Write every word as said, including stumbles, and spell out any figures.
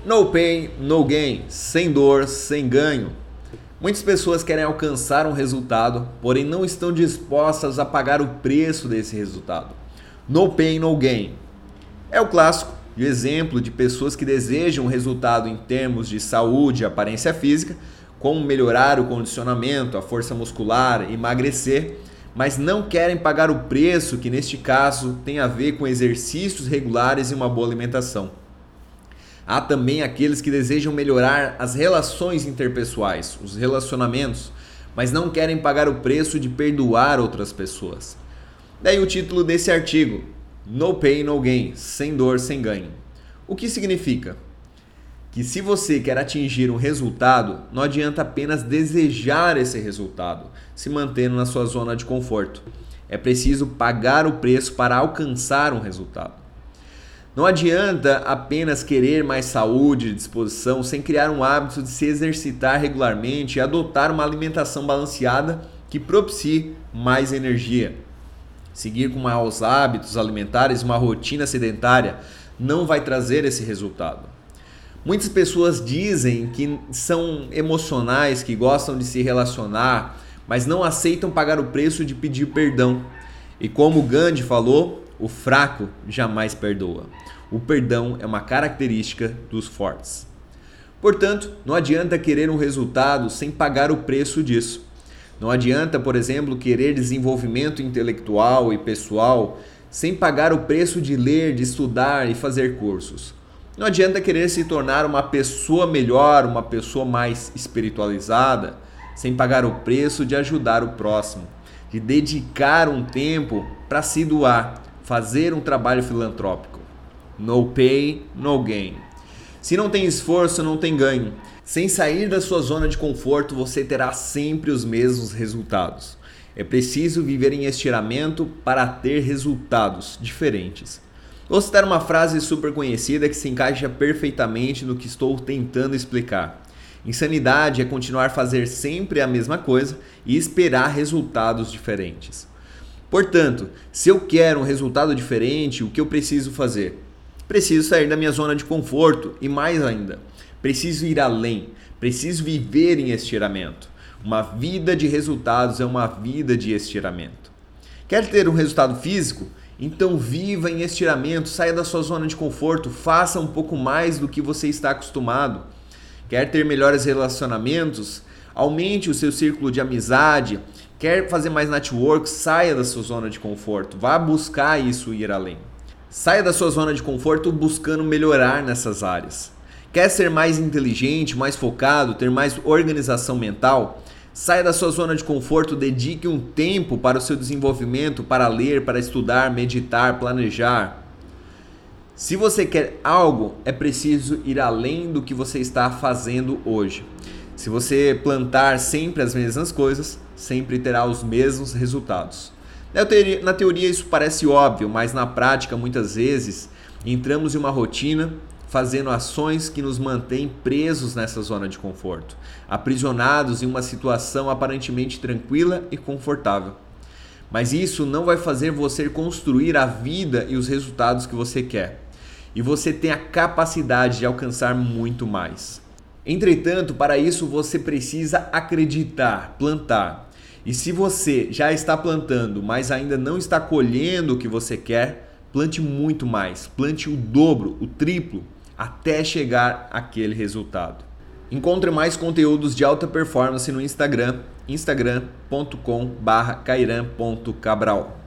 No pain, no gain, sem dor, sem ganho. Muitas pessoas querem alcançar um resultado, porém não estão dispostas a pagar o preço desse resultado. No pain, no gain. É o clássico de exemplo de pessoas que desejam um resultado em termos de saúde e aparência física, como melhorar o condicionamento, a força muscular, emagrecer, mas não querem pagar o preço que neste caso tem a ver com exercícios regulares e uma boa alimentação. Há também aqueles que desejam melhorar as relações interpessoais, os relacionamentos, mas não querem pagar o preço de perdoar outras pessoas. Daí o título desse artigo, No Pain, No Gain, sem dor, sem ganho. O que significa? Que se você quer atingir um resultado, não adianta apenas desejar esse resultado, se mantendo na sua zona de conforto. É preciso pagar o preço para alcançar um resultado. Não adianta apenas querer mais saúde e disposição sem criar um hábito de se exercitar regularmente e adotar uma alimentação balanceada que propicie mais energia. Seguir com maus hábitos alimentares, uma rotina sedentária, não vai trazer esse resultado. Muitas pessoas dizem que são emocionais, que gostam de se relacionar, mas não aceitam pagar o preço de pedir perdão. E como Gandhi falou, o fraco jamais perdoa. O perdão é uma característica dos fortes. Portanto, não adianta querer um resultado sem pagar o preço disso. Não adianta, por exemplo, querer desenvolvimento intelectual e pessoal sem pagar o preço de ler, de estudar e fazer cursos. Não adianta querer se tornar uma pessoa melhor, uma pessoa mais espiritualizada, sem pagar o preço de ajudar o próximo, de dedicar um tempo para se doar, fazer um trabalho filantrópico. No pay, no gain. Se não tem esforço, não tem ganho. Sem sair da sua zona de conforto, você terá sempre os mesmos resultados. É preciso viver em estiramento para ter resultados diferentes. Vou citar uma frase super conhecida que se encaixa perfeitamente no que estou tentando explicar. Insanidade é continuar a fazer sempre a mesma coisa e esperar resultados diferentes. Portanto, se eu quero um resultado diferente, o que eu preciso fazer? Preciso sair da minha zona de conforto e mais ainda, preciso ir além, preciso viver em estiramento. Uma vida de resultados é uma vida de estiramento. Quer ter um resultado físico? Então viva em estiramento, saia da sua zona de conforto, faça um pouco mais do que você está acostumado. Quer ter melhores relacionamentos? Aumente o seu círculo de amizade. Quer fazer mais network? Saia da sua zona de conforto, vá buscar isso e ir além. Saia da sua zona de conforto buscando melhorar nessas áreas. Quer ser mais inteligente, mais focado, ter mais organização mental? Saia da sua zona de conforto, dedique um tempo para o seu desenvolvimento, para ler, para estudar, meditar, planejar. Se você quer algo, é preciso ir além do que você está fazendo hoje. Se você plantar sempre as mesmas coisas, sempre terá os mesmos resultados. Na teoria, na teoria isso parece óbvio, mas na prática muitas vezes entramos em uma rotina fazendo ações que nos mantêm presos nessa zona de conforto, aprisionados em uma situação aparentemente tranquila e confortável. Mas isso não vai fazer você construir a vida e os resultados que você quer. E você tem a capacidade de alcançar muito mais. Entretanto, para isso você precisa acreditar, plantar. E se você já está plantando, mas ainda não está colhendo o que você quer, plante muito mais, plante o dobro, o triplo, até chegar àquele resultado. Encontre mais conteúdos de alta performance no Instagram, instagram ponto com barra cairan ponto cabral.